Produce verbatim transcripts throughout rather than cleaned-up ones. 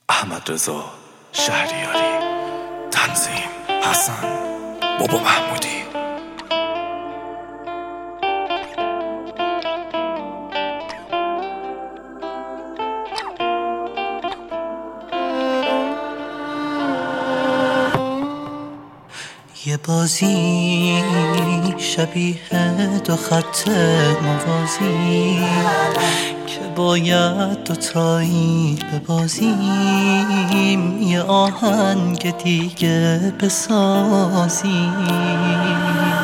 احمد رضا شهریاری، تنظیم حسن بابا محمودی. یه بازی شبیه دو خط موازی که باید دوتایی ببازیم، یه آهنگ دیگه بسازیم،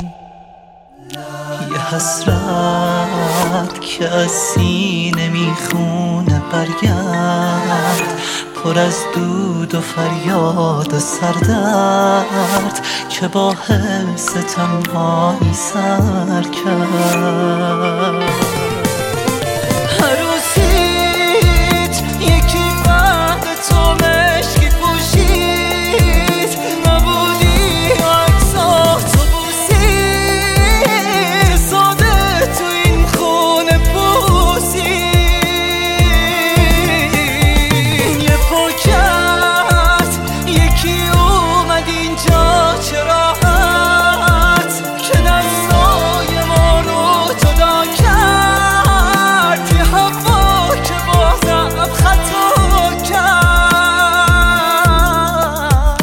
یه حسرت که از سینه میخونه برگرد، پر از دود و فریاد و سردرد که با حس تنهایی سر کرد. عروسیت یکی بعد تو مشکی پوشید، نبودی عکسات تو بوسید، ساده تو این خونه پوسید. یه پاکت یکی اومد اینجا چه راحت که دستای ما رو جدا کرد، یه هوا که بازم خطا کرد.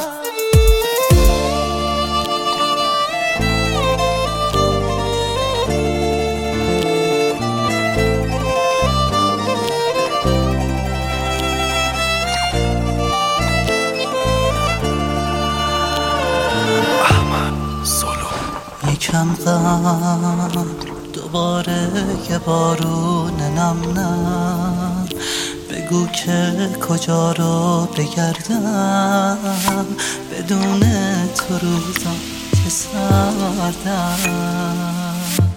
احمد سولو. یکم غم دوباره یه بارون نم نم، بگو که کجا رو بگردم، بدون تو روزم چه سردم.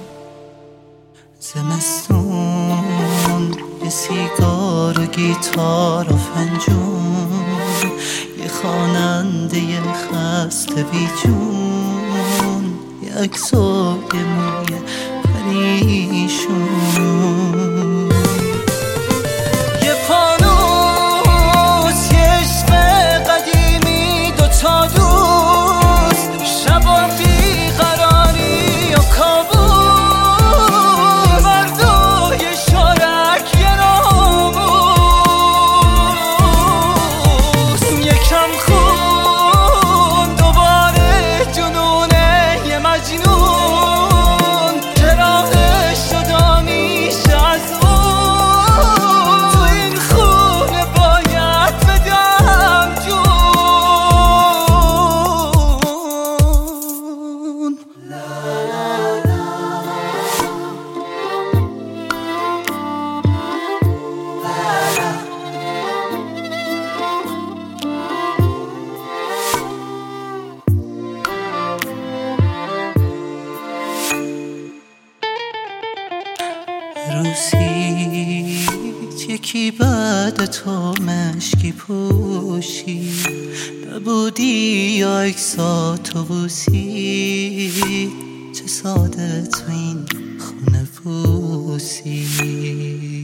زمستون یه سیگار و گیتار و فنجون، یه خواننده خسته بی جون، یه عکس و یه موی پریشون، یه فانوس یه عشق قدیمی، دوتا دوست شبا بیقراری و کابوس، مردای شارک یه ناموس. یکم خون دوباره جنونه یه مجنون که راهش جدا میشه از اون، تو این خونه باید بدم جون. روسیت یکی بعد تو مشکی پوشید، نبودی یا عکساتو بوسید، چه ساده تو این خونه پوسید.